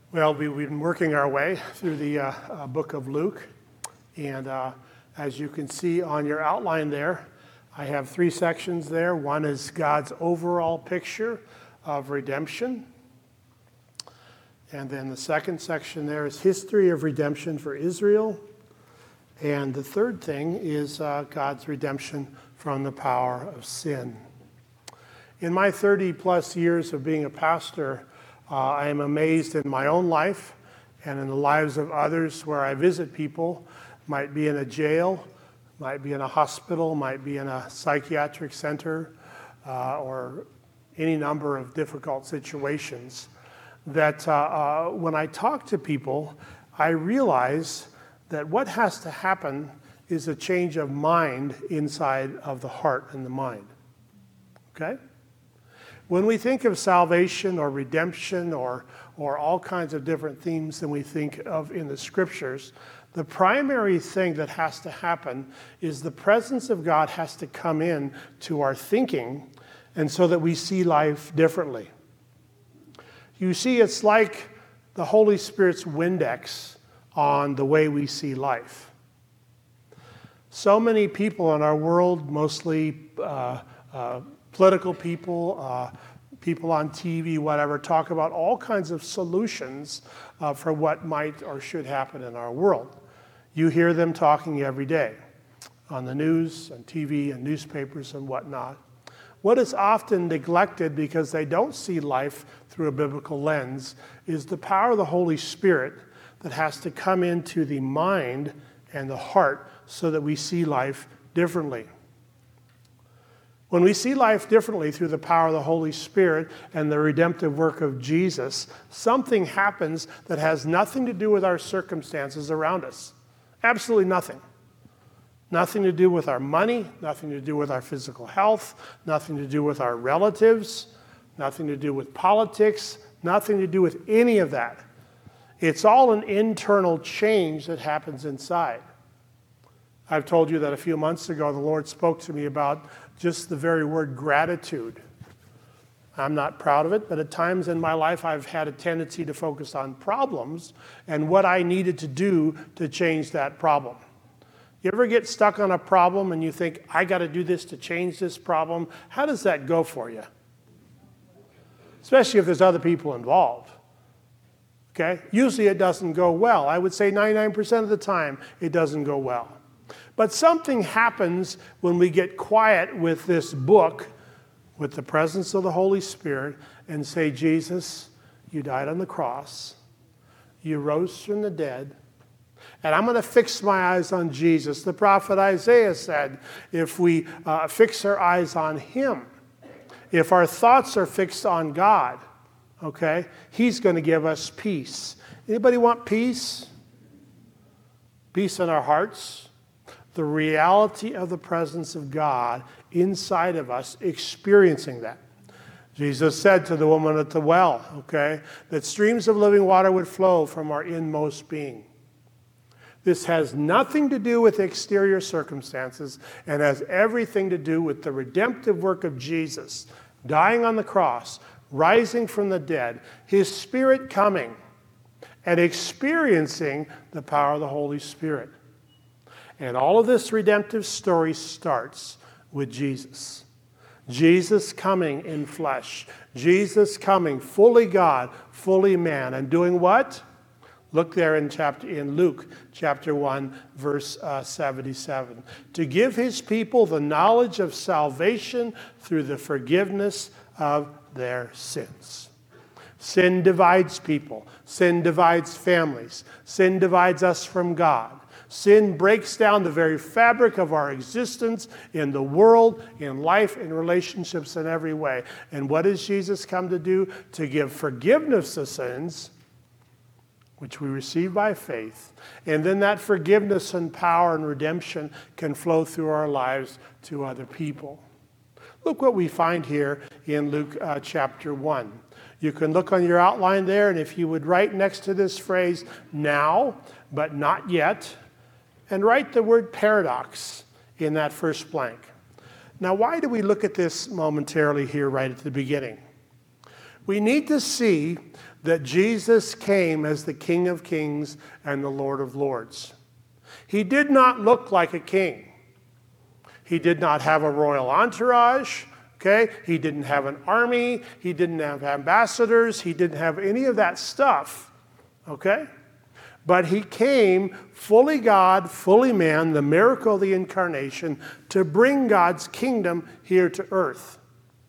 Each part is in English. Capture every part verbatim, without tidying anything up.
Well, we, we've been working our way through the uh, uh, book of Luke, and uh, as you can see on your outline there, I have three sections there. One is God's overall picture of redemption, and then the second section there is history of redemption for Israel, and the third thing is uh, God's redemption from the power of sin. In my thirty plus years of being a pastor, Uh, I am amazed in my own life and in the lives of others where I visit people, might be in a jail, might be in a hospital, might be in a psychiatric center, uh, or any number of difficult situations, that uh, uh, when I talk to people, I realize that what has to happen is a change of mind inside of the heart and the mind. Okay? When we think of salvation or redemption or, or all kinds of different themes than we think of in the scriptures, the primary thing that has to happen is the presence of God has to come in to our thinking, and so that we see life differently. You see, it's like the Holy Spirit's Windex on the way we see life. So many people in our world, mostly uh, uh, political people, uh, people on T V, whatever, talk about all kinds of solutions uh, for what might or should happen in our world. You hear them talking every day on the news, on T V, and newspapers and whatnot. What is often neglected because they don't see life through a biblical lens is the power of the Holy Spirit that has to come into the mind and the heart so that we see life differently. When we see life differently through the power of the Holy Spirit and the redemptive work of Jesus, something happens that has nothing to do with our circumstances around us. Absolutely nothing. Nothing to do with our money, nothing to do with our physical health, nothing to do with our relatives, nothing to do with politics, nothing to do with any of that. It's all an internal change that happens inside. I've told you that a few months ago the Lord spoke to me about just the very word gratitude. I'm not proud of it, but at times in my life I've had a tendency to focus on problems and what I needed to do to change that problem. You ever get stuck on a problem and you think, I got to do this to change this problem? How does that go for you? Especially if there's other people involved. Okay? Usually it doesn't go well. I would say ninety-nine percent of the time it doesn't go well. But something happens when we get quiet with this book, with the presence of the Holy Spirit, and say, Jesus, you died on the cross. You rose from the dead. And I'm going to fix my eyes on Jesus. The prophet Isaiah said, if we uh, fix our eyes on him, if our thoughts are fixed on God, okay, he's going to give us peace. Anybody want peace? Peace in our hearts. The reality of the presence of God inside of us, experiencing that. Jesus said to the woman at the well, okay, that streams of living water would flow from our inmost being. This has nothing to do with exterior circumstances and has everything to do with the redemptive work of Jesus, dying on the cross, rising from the dead, his Spirit coming and experiencing the power of the Holy Spirit. And all of this redemptive story starts with Jesus. Jesus coming in flesh. Jesus coming fully God, fully man. And doing what? Look there in chapter in Luke chapter one, verse uh, seventy-seven. To give his people the knowledge of salvation through the forgiveness of their sins. Sin divides people. Sin divides families. Sin divides us from God. Sin breaks down the very fabric of our existence in the world, in life, in relationships, in every way. And what does Jesus come to do? To give forgiveness of sins, which we receive by faith. And then that forgiveness and power and redemption can flow through our lives to other people. Look what we find here in Luke uh, chapter one. You can look on your outline there, and if you would write next to this phrase, now, but not yet, and write the word paradox in that first blank. Now, why do we look at this momentarily here right at the beginning? We need to see that Jesus came as the King of Kings and the Lord of Lords. He did not look like a king. He did not have a royal entourage. Okay? He didn't have an army. He didn't have ambassadors. He didn't have any of that stuff. Okay? But he came fully God, fully man, the miracle of the incarnation, to bring God's kingdom here to earth.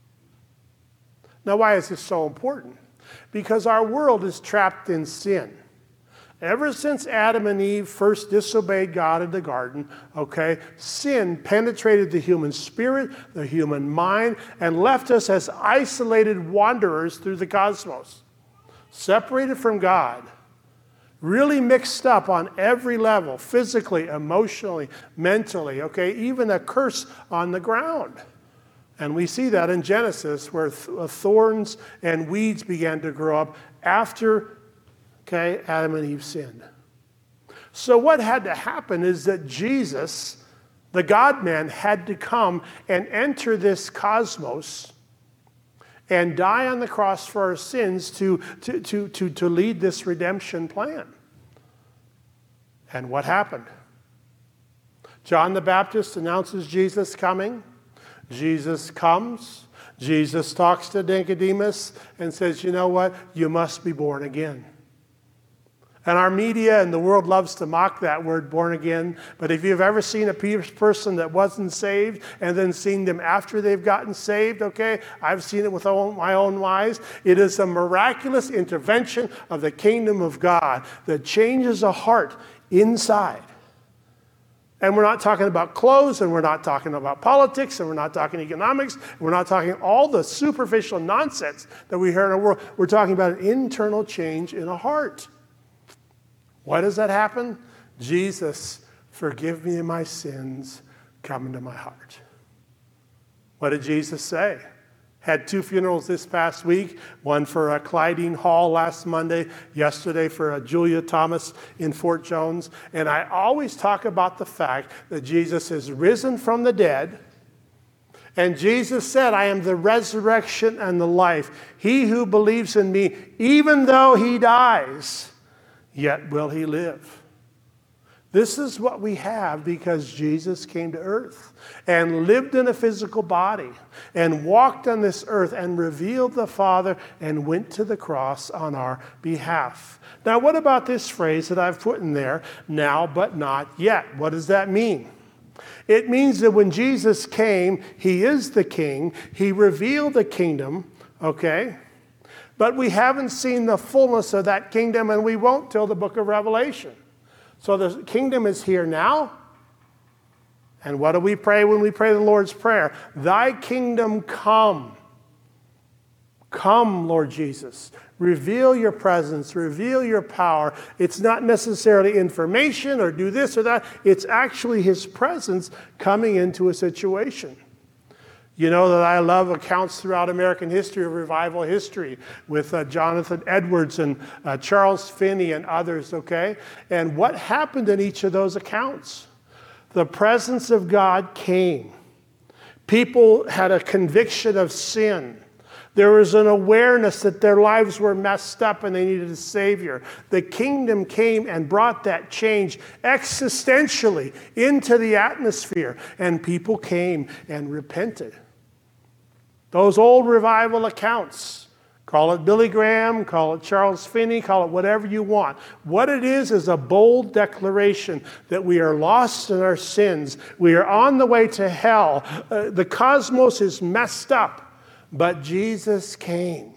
Now, why is this so important? Because our world is trapped in sin. Ever since Adam and Eve first disobeyed God in the garden, okay, sin penetrated the human spirit, the human mind, and left us as isolated wanderers through the cosmos, separated from God, really mixed up on every level, physically, emotionally, mentally, okay, even a curse on the ground. And we see that in Genesis, where th- thorns and weeds began to grow up after Okay, Adam and Eve sinned. So what had to happen is that Jesus, the God-man, had to come and enter this cosmos and die on the cross for our sins to, to, to, to, to lead this redemption plan. And what happened? John the Baptist announces Jesus coming. Jesus comes. Jesus talks to Nicodemus and says, you know what? You must be born again. And our media and the world loves to mock that word, born again. But if you've ever seen a person that wasn't saved and then seen them after they've gotten saved, okay, I've seen it with my own eyes. It is a miraculous intervention of the kingdom of God that changes a heart inside. And we're not talking about clothes, and we're not talking about politics, and we're not talking economics, and we're not talking all the superficial nonsense that we hear in our world. We're talking about an internal change in a heart. Why does that happen? Jesus, forgive me of my sins, come into my heart. What did Jesus say? Had two funerals this past week, one for uh, Clydeen Hall last Monday, yesterday for uh, Julia Thomas in Fort Jones. And I always talk about the fact that Jesus is risen from the dead. And Jesus said, I am the resurrection and the life. He who believes in me, even though he dies, yet will he live. This is what we have because Jesus came to earth and lived in a physical body and walked on this earth and revealed the Father and went to the cross on our behalf. Now, what about this phrase that I've put in there, now but not yet? What does that mean? It means that when Jesus came, he is the king. He revealed the kingdom, okay? But we haven't seen the fullness of that kingdom, and we won't till the book of Revelation. So the kingdom is here now. And what do we pray when we pray the Lord's Prayer? Thy kingdom come. Come, Lord Jesus. Reveal your presence. Reveal your power. It's not necessarily information or do this or that. It's actually his presence coming into a situation. You know that I love accounts throughout American history of revival history with uh, Jonathan Edwards and uh, Charles Finney and others, okay? And what happened in each of those accounts? The presence of God came. People had a conviction of sin. There was an awareness that their lives were messed up and they needed a Savior. The kingdom came and brought that change existentially into the atmosphere, and people came and repented. Those old revival accounts, call it Billy Graham, call it Charles Finney, call it whatever you want. What it is is a bold declaration that we are lost in our sins. We are on the way to hell. Uh, the cosmos is messed up, but Jesus came.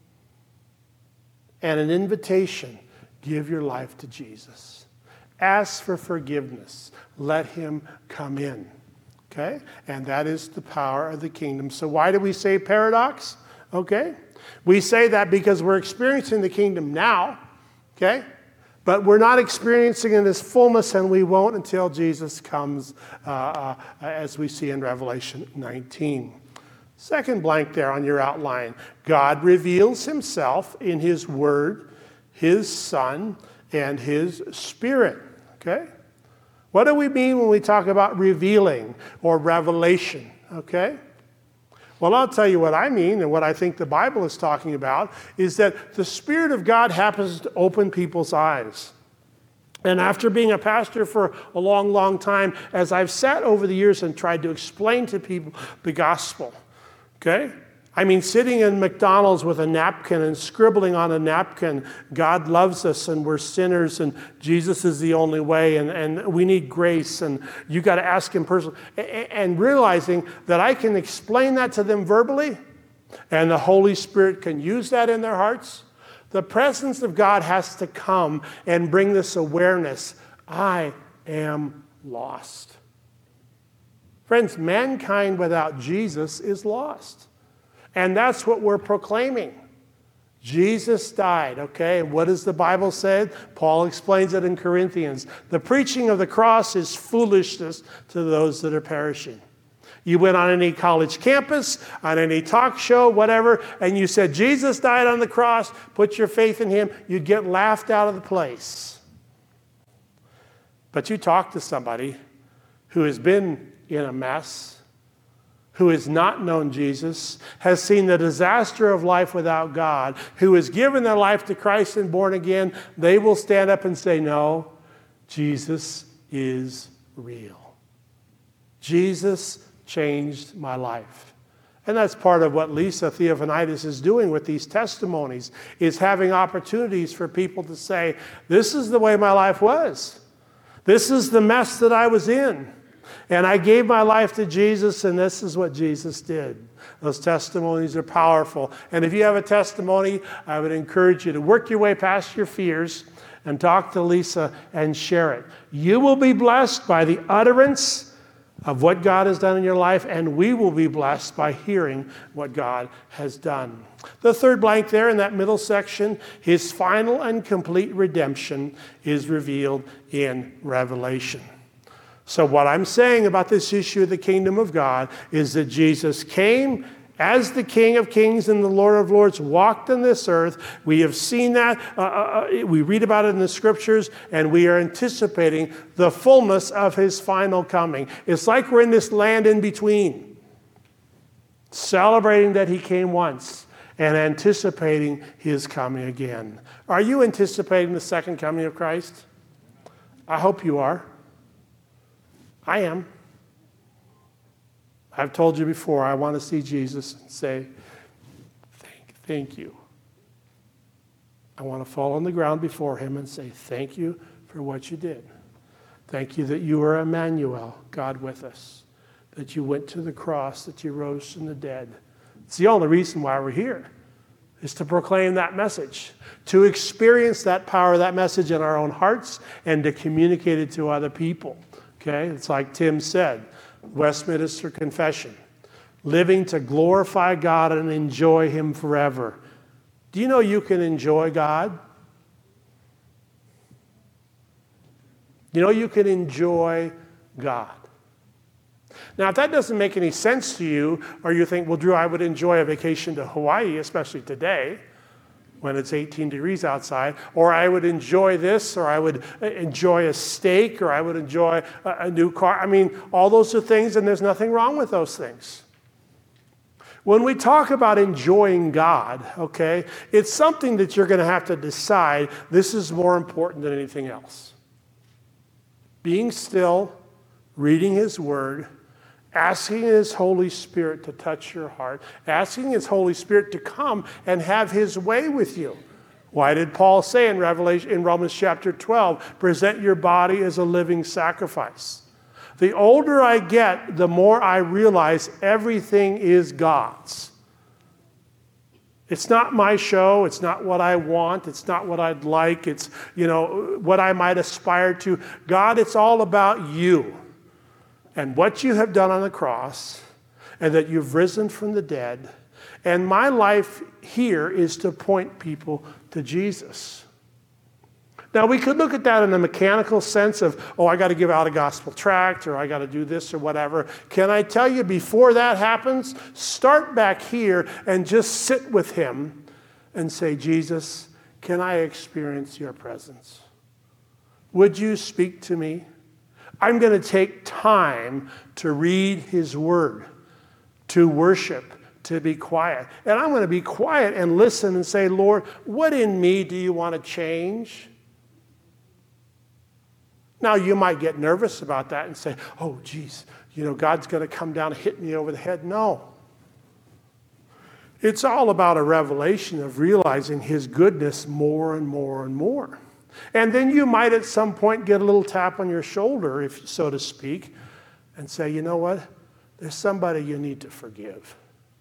And an invitation, give your life to Jesus. Ask for forgiveness. Let him come in. Okay? And that is the power of the kingdom. So why do we say paradox? Okay? We say that because we're experiencing the kingdom now. Okay? But we're not experiencing in its fullness, and we won't until Jesus comes, uh, uh, as we see in Revelation nineteen. Second blank there on your outline. God reveals himself in his word, his Son, and his Spirit. Okay? What do we mean when we talk about revealing or revelation? Okay? Well, I'll tell you what I mean, and what I think the Bible is talking about is that the Spirit of God happens to open people's eyes. And after being a pastor for a long, long time, as I've sat over the years and tried to explain to people the gospel, okay? I mean, sitting in McDonald's with a napkin and scribbling on a napkin, God loves us and we're sinners and Jesus is the only way and, and we need grace and you got to ask him personally. And realizing that I can explain that to them verbally and the Holy Spirit can use that in their hearts. The presence of God has to come and bring this awareness. I am lost. Friends, mankind without Jesus is lost. And that's what we're proclaiming. Jesus died, okay? And what does the Bible say? Paul explains it in Corinthians. The preaching of the cross is foolishness to those that are perishing. You went on any college campus, on any talk show, whatever, and you said, Jesus died on the cross, put your faith in him, you'd get laughed out of the place. But you talk to somebody who has been in a mess, who has not known Jesus, has seen the disaster of life without God, who has given their life to Christ and born again, they will stand up and say, no, Jesus is real. Jesus changed my life. And that's part of what Lisa Theophanitis is doing with these testimonies, is having opportunities for people to say, this is the way my life was. This is the mess that I was in. And I gave my life to Jesus, and this is what Jesus did. Those testimonies are powerful. And if you have a testimony, I would encourage you to work your way past your fears and talk to Lisa and share it. You will be blessed by the utterance of what God has done in your life, and we will be blessed by hearing what God has done. The third blank there in that middle section, his final and complete redemption is revealed in Revelation. So what I'm saying about this issue of the kingdom of God is that Jesus came as the King of Kings and the Lord of Lords, walked on this earth. We have seen that. Uh, uh, we read about it in the scriptures, and we are anticipating the fullness of his final coming. It's like we're in this land in between, celebrating that he came once and anticipating his coming again. Are you anticipating the second coming of Christ? I hope you are. I am. I've told you before, I want to see Jesus and say, thank, thank you. I want to fall on the ground before him and say, thank you for what you did. Thank you that you are Emmanuel, God with us, that you went to the cross, that you rose from the dead. It's the only reason why we're here, is to proclaim that message, to experience that power, that message in our own hearts, and to communicate it to other people. Okay, it's like Tim said, Westminster Confession, living to glorify God and enjoy him forever. Do you know you can enjoy God? You know you can enjoy God. Now, if that doesn't make any sense to you, or you think, well, Drew, I would enjoy a vacation to Hawaii, especially today, when it's eighteen degrees outside, or I would enjoy this, or I would enjoy a steak, or I would enjoy a, a new car. I mean, all those are things, and there's nothing wrong with those things. When we talk about enjoying God, okay, it's something that you're going to have to decide this is more important than anything else. Being still, reading his word, asking his Holy Spirit to touch your heart, asking his Holy Spirit to come and have his way with you. Why did Paul say in Revelation, in Romans chapter twelve, present your body as a living sacrifice? The older I get, the more I realize everything is God's. It's not my show. It's not what I want. It's not what I'd like. It's, you know, what I might aspire to. God, it's all about you and what you have done on the cross, and that you've risen from the dead. And my life here is to point people to Jesus. Now, we could look at that in a mechanical sense of, oh, I got to give out a gospel tract, or I got to do this or whatever. Can I tell you, before that happens, start back here and just sit with him and say, Jesus, can I experience your presence? Would you speak to me? I'm going to take time to read his word, to worship, to be quiet. And I'm going to be quiet and listen and say, Lord, what in me do you want to change? Now, you might get nervous about that and say, oh, geez, you know, God's going to come down and hit me over the head. No. It's all about a revelation of realizing his goodness more and more and more. And then you might at some point get a little tap on your shoulder, if so to speak, and say, you know what? There's somebody you need to forgive.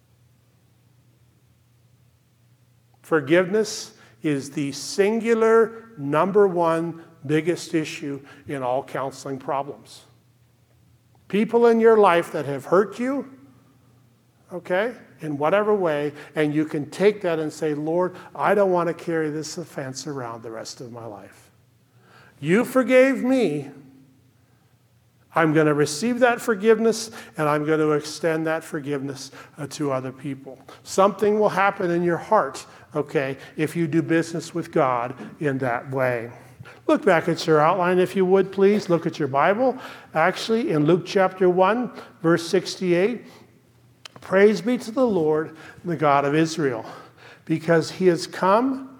Forgiveness is the singular number one biggest issue in all counseling problems. People in your life that have hurt you, okay, in whatever way, and you can take that and say, Lord, I don't want to carry this offense around the rest of my life. You forgave me. I'm going to receive that forgiveness, and I'm going to extend that forgiveness uh, to other people. Something will happen in your heart, okay, if you do business with God in that way. Look back at your outline, if you would, please. Look at your Bible. Actually, in Luke chapter one, verse sixty-eight, praise be to the Lord, the God of Israel, because he has come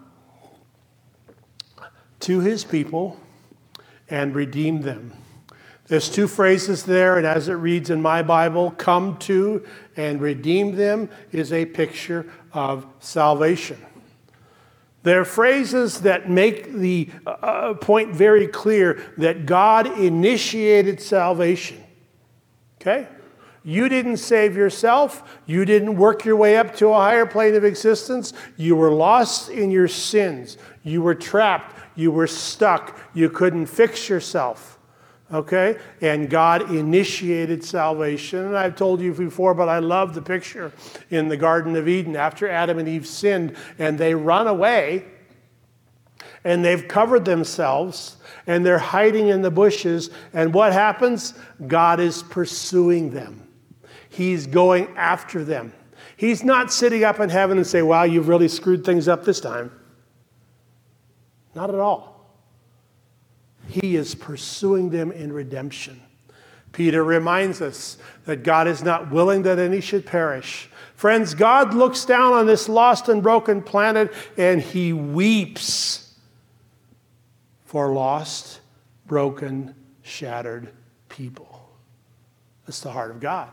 to his people and redeemed them. There's two phrases there, and as it reads in my Bible, come to and redeem them is a picture of salvation. They're phrases that make the uh, point very clear that God initiated salvation. Okay? You didn't save yourself. You didn't work your way up to a higher plane of existence. You were lost in your sins. You were trapped. You were stuck. You couldn't fix yourself. Okay? And God initiated salvation. And I've told you before, but I love the picture in the Garden of Eden after Adam and Eve sinned and they run away and they've covered themselves and they're hiding in the bushes. And what happens? God is pursuing them. He's going after them. He's not sitting up in heaven and saying, wow, you've really screwed things up this time. Not at all. He is pursuing them in redemption. Peter reminds us that God is not willing that any should perish. Friends, God looks down on this lost and broken planet and he weeps for lost, broken, shattered people. That's the heart of God.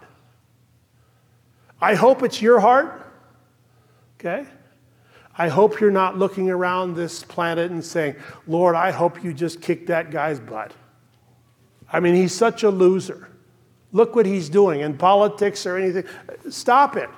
I hope it's your heart. Okay? I hope you're not looking around this planet and saying, Lord, I hope you just kick that guy's butt. I mean, he's such a loser. Look what he's doing in politics or anything. Stop it.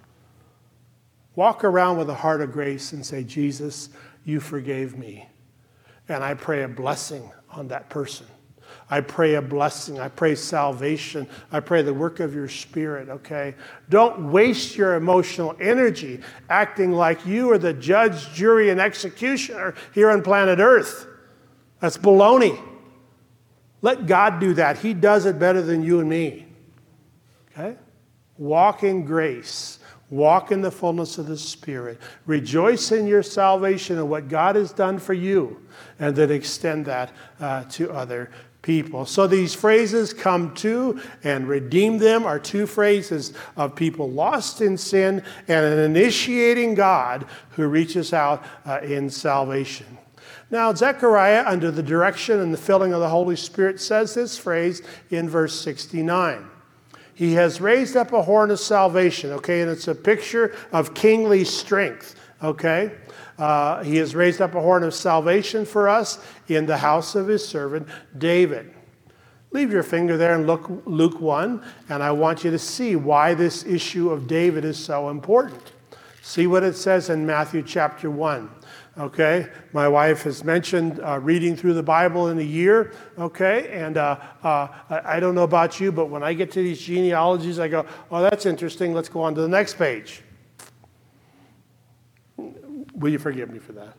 Walk around with a heart of grace and say, Jesus, you forgave me. And I pray a blessing on that person. I pray a blessing. I pray salvation. I pray the work of your Spirit, okay? Don't waste your emotional energy acting like you are the judge, jury, and executioner here on planet Earth. That's baloney. Let God do that. He does it better than you and me, okay? Walk in grace. Walk in the fullness of the Spirit. Rejoice in your salvation and what God has done for you, and then extend that uh, to other people. So these phrases, come to and redeem them, are two phrases of people lost in sin and an initiating God who reaches out uh, in salvation. Now, Zechariah, under the direction and the filling of the Holy Spirit, says this phrase in verse sixty-nine. He has raised up a horn of salvation, okay? And it's a picture of kingly strength, okay? Uh, he has raised up a horn of salvation for us in the house of his servant David. Leave your finger there and look Luke one, and I want you to see why this issue of David is so important. See what it says in Matthew chapter one. Okay, my wife has mentioned uh, reading through the Bible in a year, okay, and uh, uh, I don't know about you, but when I get to these genealogies, I go, oh, that's interesting, let's go on to the next page. Will you forgive me for that?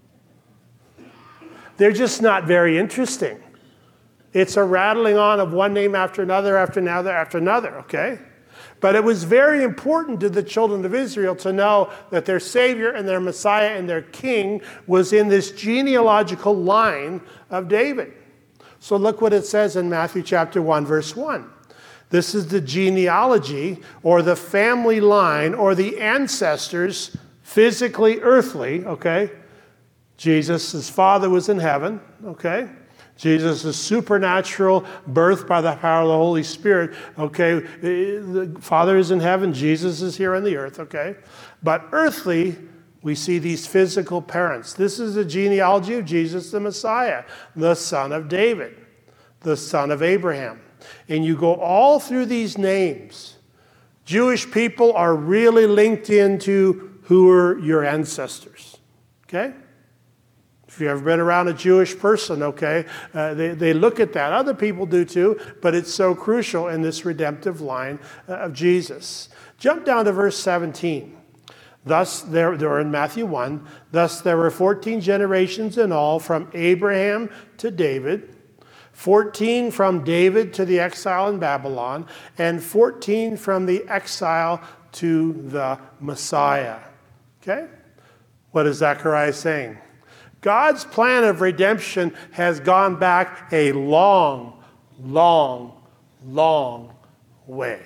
They're just not very interesting. It's a rattling on of one name after another, after another, after another, okay? But it was very important to the children of Israel to know that their Savior and their Messiah and their King was in this genealogical line of David. So look what it says in Matthew chapter one, verse one. This is the genealogy or the family line or the ancestors, physically earthly, okay? Jesus, his father was in heaven, okay? Jesus is supernatural, birthed by the power of the Holy Spirit, okay? The Father is in heaven, Jesus is here on the earth, okay? But earthly, we see these physical parents. This is the genealogy of Jesus, the Messiah, the son of David, the son of Abraham. And you go all through these names. Jewish people are really linked into who are your ancestors, okay? If you've ever been around a Jewish person, okay, uh, they, they look at that. Other people do too, but it's so crucial in this redemptive line uh, of Jesus. Jump down to verse seventeen. Thus, there, they're in Matthew one, thus there were fourteen generations in all from Abraham to David, fourteen from David to the exile in Babylon, and fourteen from the exile to the Messiah. Okay? What is Zechariah saying? God's plan of redemption has gone back a long, long, long way.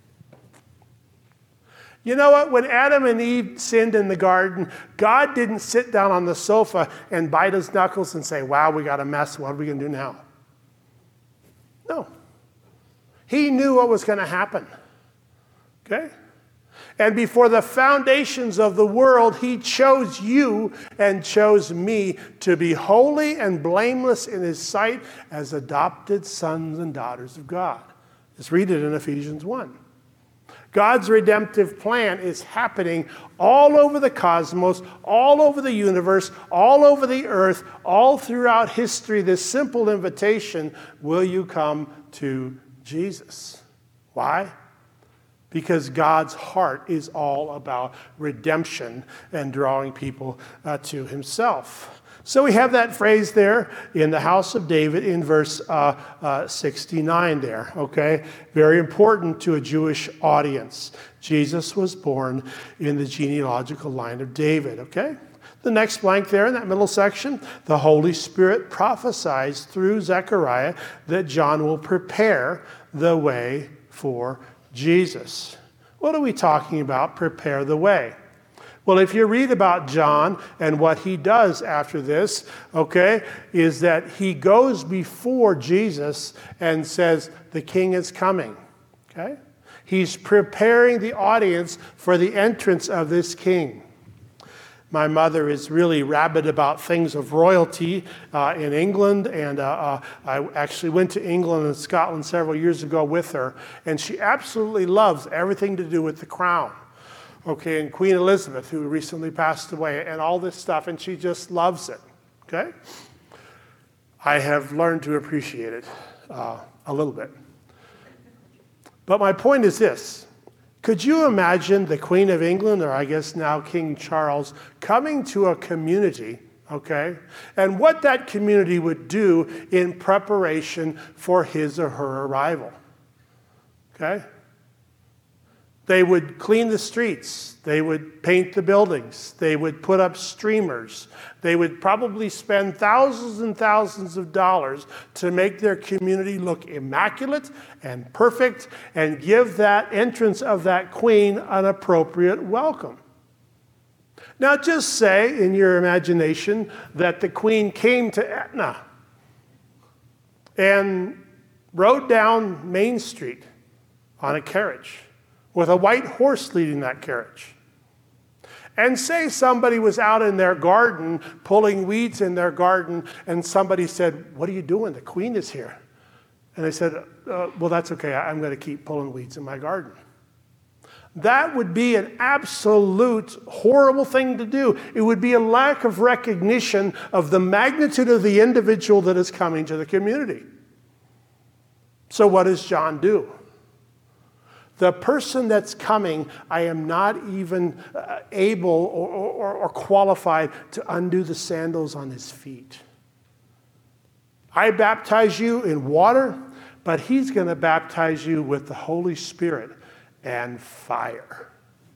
You know what? When Adam and Eve sinned in the garden, God didn't sit down on the sofa and bite his knuckles and say, wow, we got a mess. What are we going to do now? No. He knew what was going to happen. Okay? And before the foundations of the world, he chose you and chose me to be holy and blameless in his sight as adopted sons and daughters of God. Let's read it in Ephesians one. God's redemptive plan is happening all over the cosmos, all over the universe, all over the earth, all throughout history. This simple invitation, will you come to Jesus? Why? Because God's heart is all about redemption and drawing people uh, to himself. So we have that phrase there in the house of David in verse uh, uh, sixty-nine there, okay? Very important to a Jewish audience. Jesus was born in the genealogical line of David, okay? The next blank there in that middle section, the Holy Spirit prophesies through Zechariah that John will prepare the way for Jesus. What are we talking about? Prepare the way. Well, if you read about John and what he does after this, okay, is that he goes before Jesus and says, the king is coming, okay? He's preparing the audience for the entrance of this king. My mother is really rabid about things of royalty uh, in England, and uh, uh, I actually went to England and Scotland several years ago with her, and she absolutely loves everything to do with the crown. Okay, and Queen Elizabeth, who recently passed away, and all this stuff, and she just loves it, okay? I have learned to appreciate it uh, a little bit. But my point is this. Could you imagine the Queen of England, or I guess now King Charles, coming to a community, okay, and what that community would do in preparation for his or her arrival, okay? They would clean the streets. They would paint the buildings. They would put up streamers. They would probably spend thousands and thousands of dollars to make their community look immaculate and perfect and give that entrance of that queen an appropriate welcome. Now just say in your imagination that the queen came to Etna and rode down Main Street on a carriage, with a white horse leading that carriage. And say somebody was out in their garden pulling weeds in their garden, and somebody said, what are you doing? The queen is here. And they said, uh, well, that's okay. I'm going to keep pulling weeds in my garden. That would be an absolute horrible thing to do. It would be a lack of recognition of the magnitude of the individual that is coming to the community. So what does John do? The person that's coming, I am not even uh, able or, or, or qualified to undo the sandals on his feet. I baptize you in water, but he's going to baptize you with the Holy Spirit and fire.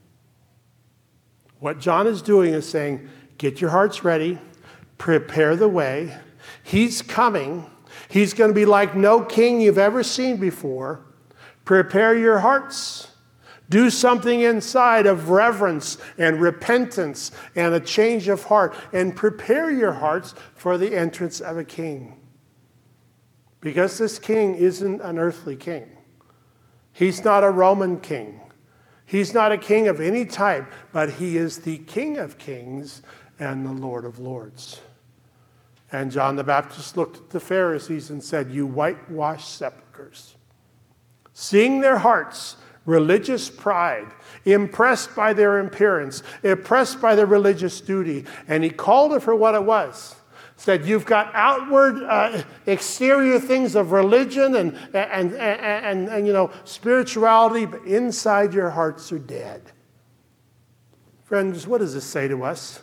What John is doing is saying, get your hearts ready, prepare the way. He's coming. He's going to be like no king you've ever seen before. Prepare your hearts. Do something inside of reverence and repentance and a change of heart. And prepare your hearts for the entrance of a king. Because this king isn't an earthly king. He's not a Roman king. He's not a king of any type, but he is the King of kings and the Lord of lords. And John the Baptist looked at the Pharisees and said, you whitewashed sepulchres. Seeing their hearts, religious pride, impressed by their appearance, impressed by their religious duty, and he called it for what it was. Said, you've got outward, uh, exterior things of religion and, and, and, and, and, you know, spirituality, but inside your hearts are dead. Friends, what does this say to us?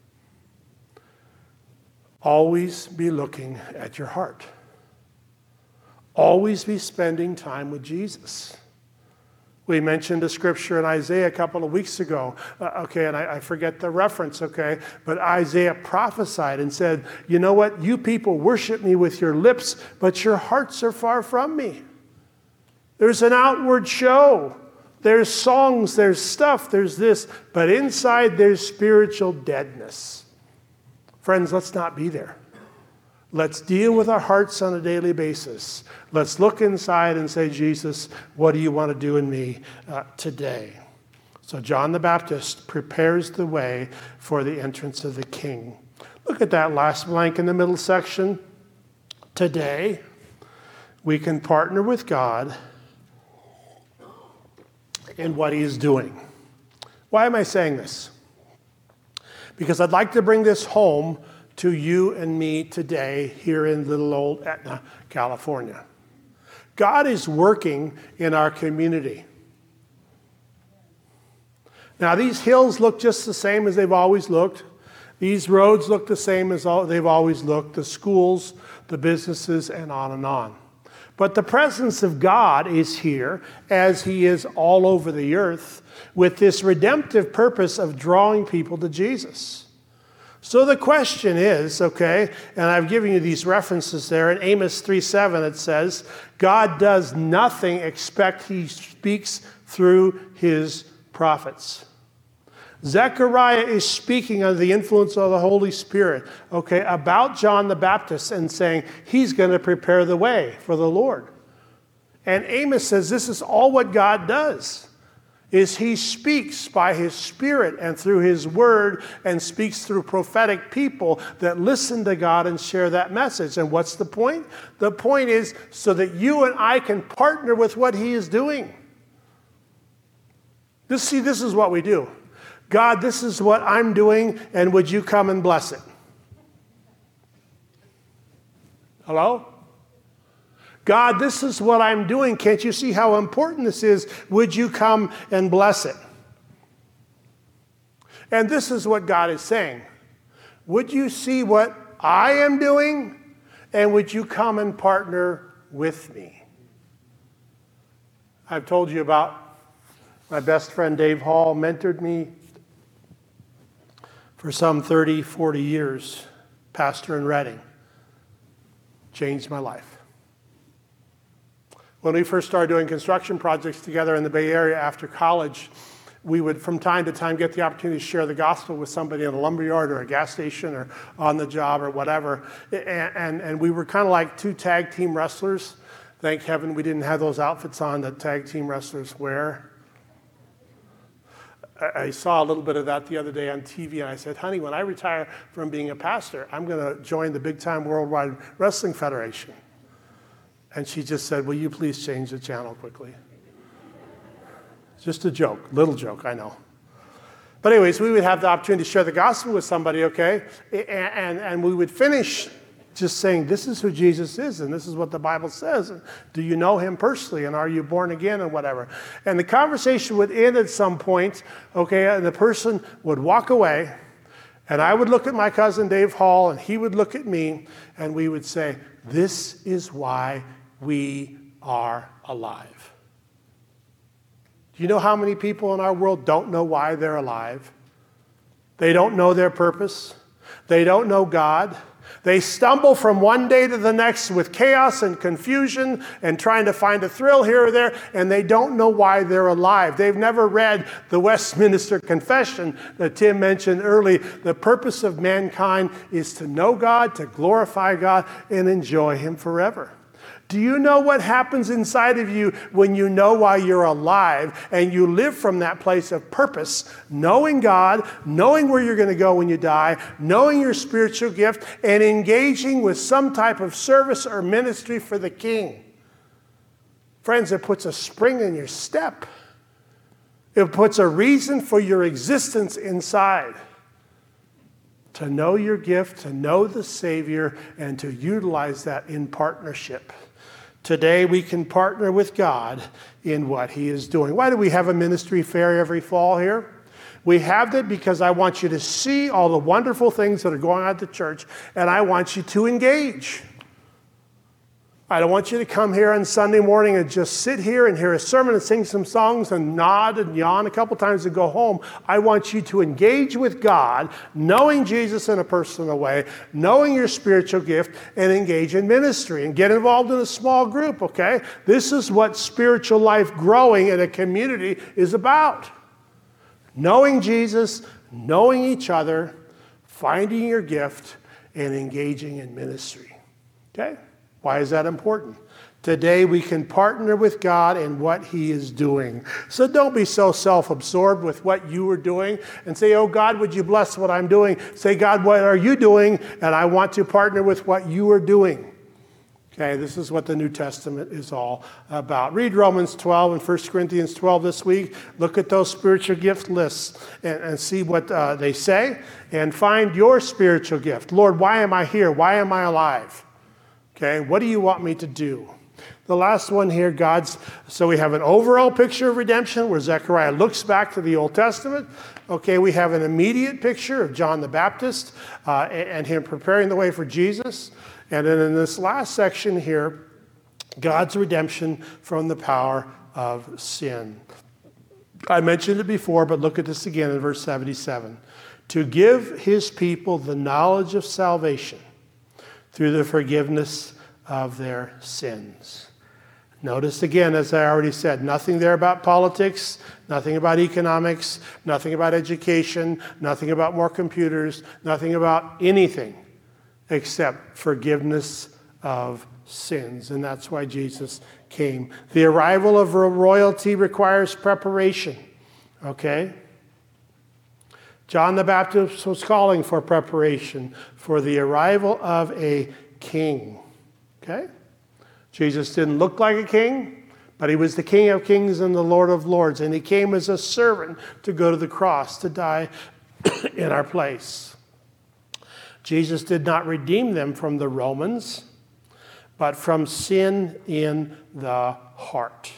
Always be looking at your heart. Always be spending time with Jesus. We mentioned a scripture in Isaiah a couple of weeks ago, uh, okay, and I, I forget the reference, okay, but Isaiah prophesied and said, you know what, you people worship me with your lips, but your hearts are far from me. There's an outward show. There's songs, there's stuff, there's this, but inside there's spiritual deadness. Friends, let's not be there. Let's deal with our hearts on a daily basis. Let's look inside and say, Jesus, what do you want to do in me uh, today? So John the Baptist prepares the way for the entrance of the king. Look at that last blank in the middle section. Today, we can partner with God in what he is doing. Why am I saying this? Because I'd like to bring this home to you and me today here in little old Etna, California. God is working in our community. Now, these hills look just the same as they've always looked. These roads look the same as they've always looked. The schools, the businesses, and on and on. But the presence of God is here, as he is all over the earth, with this redemptive purpose of drawing people to Jesus. So the question is, okay, and I've given you these references there. In Amos three seven it says, God does nothing except he speaks through his prophets. Zechariah is speaking under the influence of the Holy Spirit, okay, about John the Baptist and saying he's going to prepare the way for the Lord. And Amos says this is all what God does. Is he speaks by his Spirit and through his word and speaks through prophetic people that listen to God and share that message. And what's the point? The point is so that you and I can partner with what he is doing. This, see, this is what we do. God, this is what I'm doing, and would you come and bless it? Hello? God, this is what I'm doing. Can't you see how important this is? Would you come and bless it? And this is what God is saying. Would you see what I am doing? And would you come and partner with me? I've told you about my best friend Dave Hall, mentored me for some thirty, forty years, pastor in Redding. Changed my life. When we first started doing construction projects together in the Bay Area after college, we would from time to time get the opportunity to share the gospel with somebody in a lumberyard or a gas station or on the job or whatever. And, and, and we were kind of like two tag team wrestlers. Thank heaven we didn't have those outfits on that tag team wrestlers wear. I, I saw a little bit of that the other day on T V, and I said, honey, when I retire from being a pastor, I'm going to join the big-time Worldwide Wrestling Federation. And she just said, will you please change the channel quickly? Just a joke, little joke, I know. But anyways, we would have the opportunity to share the gospel with somebody, okay? And, and, and we would finish just saying, this is who Jesus is, and this is what the Bible says. And do you know him personally, and are you born again, and whatever? And the conversation would end at some point, okay, and the person would walk away, and I would look at my cousin Dave Hall, and he would look at me, and we would say, this is why we are alive. Do you know how many people in our world don't know why they're alive? They don't know their purpose. They don't know God. They stumble from one day to the next with chaos and confusion and trying to find a thrill here or there, and they don't know why they're alive. They've never read the Westminster Confession that Tim mentioned early. The purpose of mankind is to know God, to glorify God, and enjoy Him forever. Do you know what happens inside of you when you know why you're alive and you live from that place of purpose, knowing God, knowing where you're going to go when you die, knowing your spiritual gift, and engaging with some type of service or ministry for the King? Friends, it puts a spring in your step. It puts a reason for your existence inside. To know your gift, to know the Savior, and to utilize that in partnership. Today we can partner with God in what He is doing. Why do we have a ministry fair every fall here? We have that because I want you to see all the wonderful things that are going on at the church, and I want you to engage. I don't want you to come here on Sunday morning and just sit here and hear a sermon and sing some songs and nod and yawn a couple times and go home. I want you to engage with God, knowing Jesus in a personal way, knowing your spiritual gift, and engage in ministry and get involved in a small group, okay? This is what spiritual life growing in a community is about. Knowing Jesus, knowing each other, finding your gift, and engaging in ministry, okay? Why is that important? Today we can partner with God in what He is doing. So don't be so self-absorbed with what you are doing and say, oh God, would you bless what I'm doing? Say, God, what are you doing? And I want to partner with what you are doing. Okay, this is what the New Testament is all about. Read Romans twelve and First Corinthians twelve this week. Look at those spiritual gift lists and, and see what uh, they say. And find your spiritual gift. Lord, why am I here? Why am I alive? Okay, what do you want me to do? The last one here, God's, so we have an overall picture of redemption where Zechariah looks back to the Old Testament. Okay, we have an immediate picture of John the Baptist uh, and, and him preparing the way for Jesus. And then in this last section here, God's redemption from the power of sin. I mentioned it before, but look at this again in verse seventy-seven. To give His people the knowledge of salvation through the forgiveness of their sins. Notice again, as I already said, nothing there about politics, nothing about economics, nothing about education, nothing about more computers, nothing about anything except forgiveness of sins. And that's why Jesus came. The arrival of royalty requires preparation. Okay? John the Baptist was calling for preparation for the arrival of a king. Okay? Jesus didn't look like a king, but He was the King of Kings and the Lord of Lords. And He came as a servant to go to the cross to die in our place. Jesus did not redeem them from the Romans, but from sin in the heart.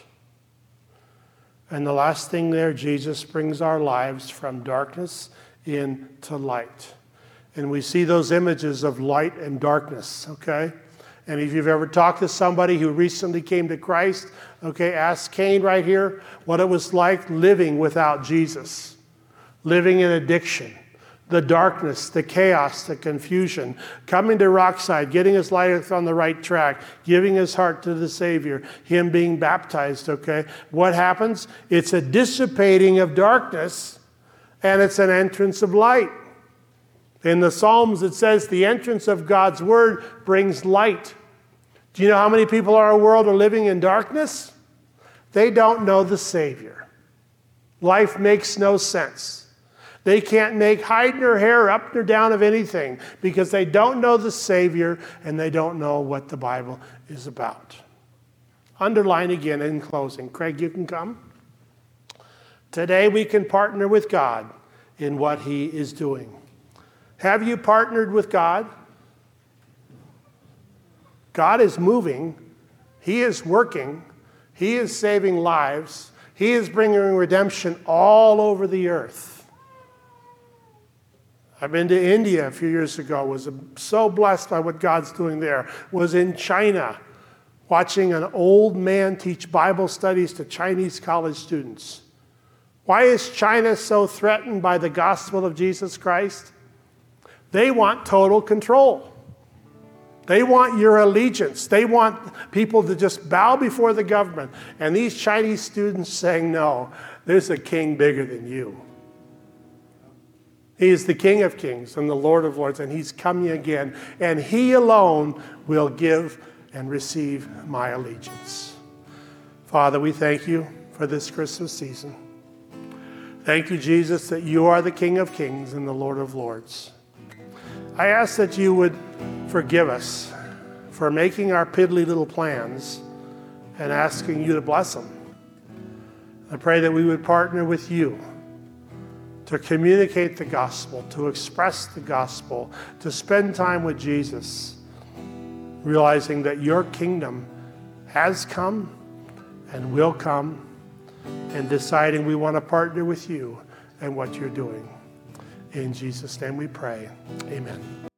And the last thing there, Jesus brings our lives from darkness into light. And we see those images of light and darkness, okay? And if you've ever talked to somebody who recently came to Christ, okay, ask Cain right here what it was like living without Jesus, living in addiction, the darkness, the chaos, the confusion, coming to Rockside, getting his life on the right track, giving his heart to the Savior, him being baptized, okay? What happens? It's a dissipating of darkness, and it's an entrance of light. In the Psalms, it says the entrance of God's word brings light. Do you know how many people in our world are living in darkness? They don't know the Savior. Life makes no sense. They can't make hide nor hair up nor down of anything because they don't know the Savior and they don't know what the Bible is about. Underline again in closing. Craig, you can come. Today we can partner with God in what He is doing. Have you partnered with God? God is moving. He is working. He is saving lives. He is bringing redemption all over the earth. I've been to India a few years ago. Was so blessed by what God's doing there. Was in China, watching an old man teach Bible studies to Chinese college students. Why is China so threatened by the gospel of Jesus Christ? They want total control. They want your allegiance. They want people to just bow before the government. And these Chinese students saying, no, there's a king bigger than you. He is the King of Kings and the Lord of Lords, and he's coming again. And he alone will give and receive my allegiance. Father, we thank you for this Christmas season. Thank you, Jesus, that you are the King of Kings and the Lord of Lords. I ask that you would forgive us for making our piddly little plans and asking you to bless them. I pray that we would partner with you to communicate the gospel, to express the gospel, to spend time with Jesus, realizing that your kingdom has come and will come, and deciding we want to partner with you and what you're doing. In Jesus' name we pray. Amen.